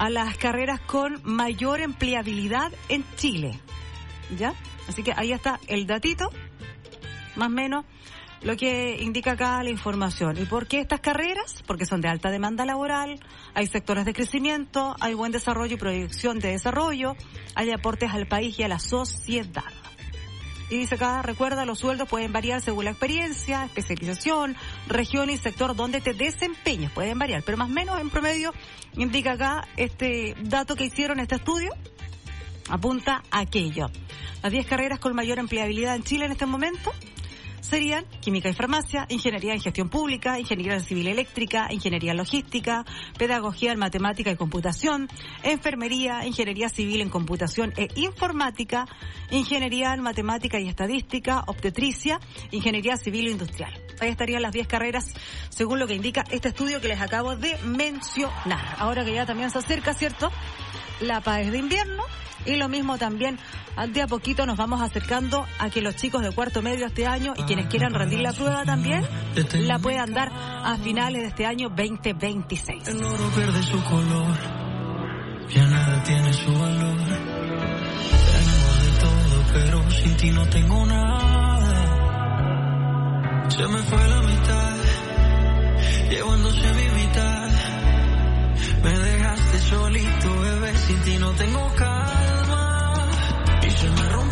a las carreras con mayor empleabilidad en Chile. ¿Ya? Así que ahí está el datito, más o menos, lo que indica acá la información. ¿Y por qué estas carreras? Porque son de alta demanda laboral, hay sectores de crecimiento, hay buen desarrollo y proyección de desarrollo, hay aportes al país y a la sociedad. Y dice acá, recuerda, los sueldos pueden variar según la experiencia, especialización, región y sector donde te desempeñes. Pueden variar, pero más o menos en promedio indica acá este dato que hicieron, este estudio, apunta a aquello. Las 10 carreras con mayor empleabilidad en Chile en este momento serían química y farmacia, ingeniería en gestión pública, ingeniería civil eléctrica, ingeniería logística, pedagogía en matemática y computación, enfermería, ingeniería civil en computación e informática, ingeniería en matemática y estadística, obstetricia, ingeniería civil e industrial. Ahí estarían las 10 carreras según lo que indica este estudio que les acabo de mencionar. Ahora que ya también se acerca, ¿cierto?, la PAES de invierno. Y lo mismo también, de a poquito nos vamos acercando a que los chicos de cuarto medio este año y quienes quieran rendir la prueba también la puedan dar a finales de este año 2026. El oro pierde su color, ya nada tiene su valor. Tenemos de todo, pero sin ti no tengo nada. Se me fue la mitad, llevándose mi mitad. Me dejaste solito, bebé, sin ti no tengo calma. Y se me rompe